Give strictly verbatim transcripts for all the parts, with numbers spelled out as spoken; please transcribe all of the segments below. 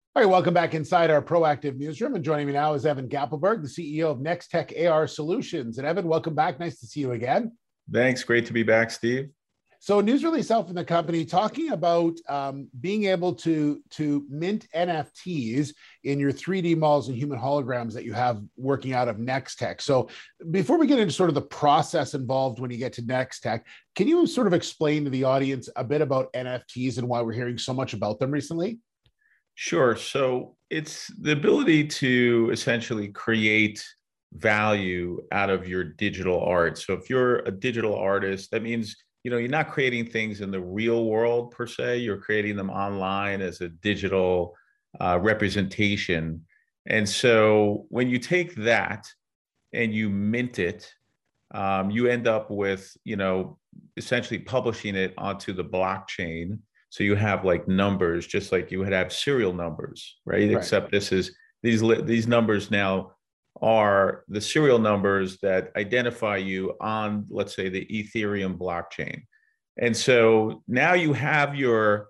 All right, welcome back inside our proactive newsroom. And joining me now is Evan Gappelberg, the C E O of Nextech A R Solutions. And Evan, welcome back. Nice to see you again. Thanks. Great to be back, Steve. So, a news release out from the company talking about um, being able to, to mint N F Ts in your three D models and human holograms that you have working out of Nextech. So, before we get into sort of the process involved when you get to Nextech, can you sort of explain to the audience a bit about N F Ts and why we're hearing so much about them recently? Sure. So it's the ability to essentially create value out of your digital art. So if you're a digital artist, that means, you know, you're not creating things in the real world per se, you're creating them online as a digital uh, representation. And so when you take that and you mint it, um, you end up with, you know, essentially publishing it onto the blockchain. So you have like numbers, just like you would have serial numbers, right? Right. Except this is these these numbers now are the serial numbers that identify you on, let's say, the Ethereum blockchain. And so now you have your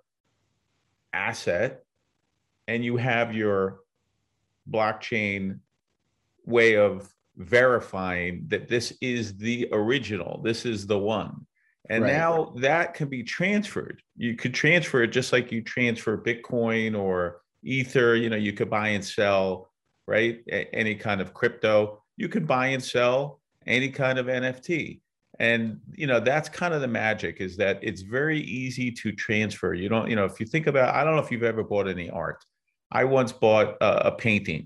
asset and you have your blockchain way of verifying that this is the original, this is the one. And Right. now that can be transferred. You could transfer it just like you transfer Bitcoin or Ether. You know, you could buy and sell, right? A- any kind of crypto. You could buy and sell any kind of N F T. And, you know, that's kind of the magic, is that it's very easy to transfer. You don't, you know, if you think about, I don't know if you've ever bought any art. I once bought a, a painting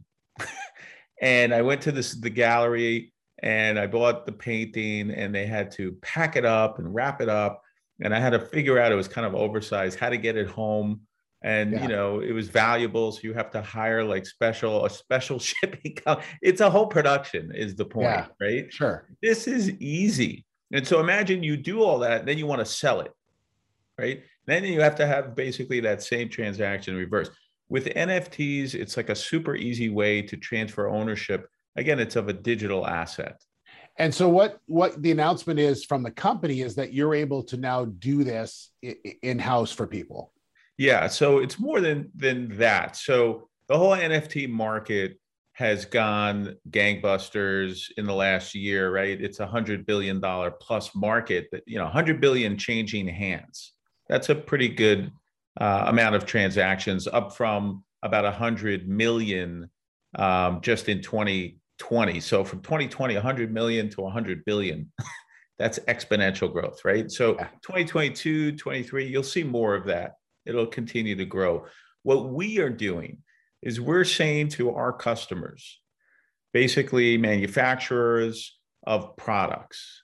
and I went to this, the gallery, and I bought the painting and they had to pack it up and wrap it up. And I had to figure out, it was kind of oversized, how to get it home. And, you Yeah. know, it was valuable. So you have to hire like special, a special shipping. co- It's a whole production is the point, Yeah. right? Sure. This is easy. And so imagine you do all that, then you want to sell it, right? Then you have to have basically that same transaction reverse. With N F Ts, it's like a super easy way to transfer ownership. Again, it's of a digital asset. And so what what the announcement is from the company is that you're able to now do this in-house for people. Yeah, so it's more than than that. So the whole N F T market has gone gangbusters in the last year, right? It's a hundred billion dollar plus market. That, you know, hundred billion changing hands. That's a pretty good uh, amount of transactions, up from about a hundred million um, just in twenty twenty. So from twenty twenty, a hundred million to a hundred billion. That's exponential growth, right? So Yeah. twenty twenty-two, twenty-three, you'll see more of that. It'll continue to grow. What we are doing is we're saying to our customers, basically manufacturers of products,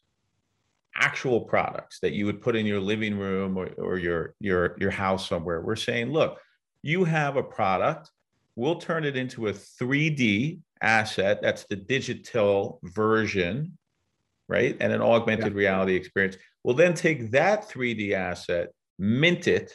actual products that you would put in your living room, or, or your, your, your house somewhere, we're saying, look, you have a product, we'll turn it into a three D asset. That's the digital version, right? And an Yeah. augmented reality experience. We'll then take that three D asset, mint it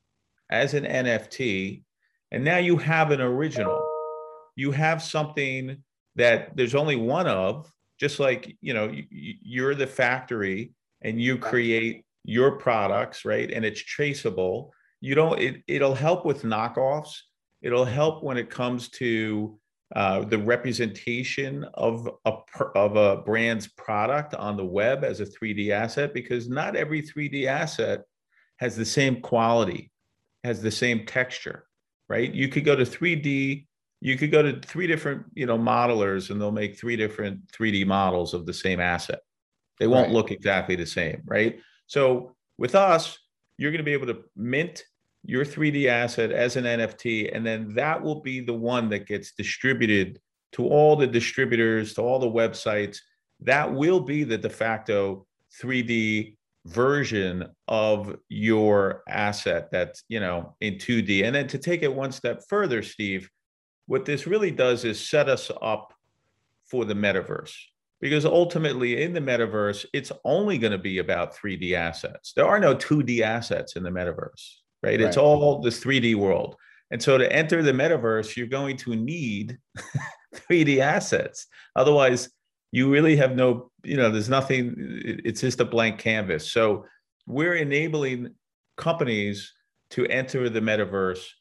as an N F T, and now you have an original. You have something that there's only one of, just like, you know, you're the factory and you Yeah. create your products, right? And it's traceable. You don't, it, it'll help with knockoffs. It'll help when it comes to uh, the representation of a, of a brand's product on the web as a three D asset, because not every three D asset has the same quality, has the same texture, right? You could go to three D, you could go to three different, you know, modelers, and they'll make three different three D models of the same asset. They won't Right. look exactly the same, right? So with us, you're going to be able to mint your three D asset as an N F T, and then that will be the one that gets distributed to all the distributors, to all the websites. That will be the de facto three D version of your asset that's, you know, in two D. And then to take it one step further, Steve, what this really does is set us up for the metaverse. Because ultimately in the metaverse, it's only going to be about three D assets. There are no two D assets in the metaverse, right? It's Right. all this three D world. And so to enter the metaverse, you're going to need three D assets. Otherwise, you really have no, you know, there's nothing, it's just a blank canvas. So we're enabling companies to enter the metaverse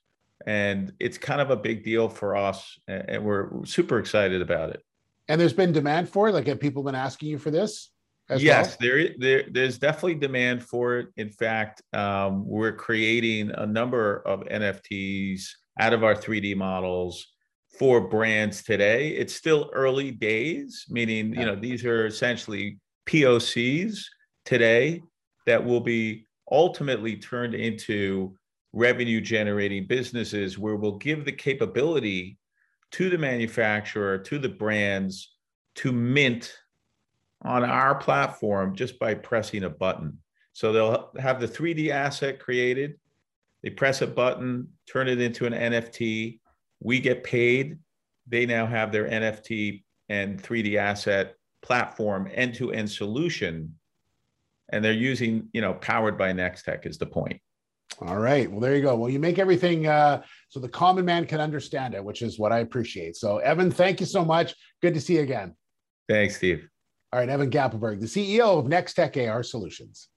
And it's kind of a big deal for us, and we're super excited about it. And there's been demand for it? Like, have people been asking you for this as yes, well? there, there, there's definitely demand for it. In fact, um, we're creating a number of N F Ts out of our three D models for brands today. It's still early days, meaning, you know, these are essentially P O Cs today that will be ultimately turned into revenue generating businesses, where we'll give the capability to the manufacturer, to the brands, to mint on our platform just by pressing a button. So they'll have the three D asset created, they press a button, turn it into an N F T, we get paid, they now have their N F T and three D asset platform end-to-end solution, and they're using, you know, powered by Nextech is the point. All right. Well, there you go. Well, you make everything uh, so the common man can understand it, which is what I appreciate. So, Evan, thank you so much. Good to see you again. Thanks, Steve. All right, Evan Gappelberg, the C E O of Nextech A R Solutions.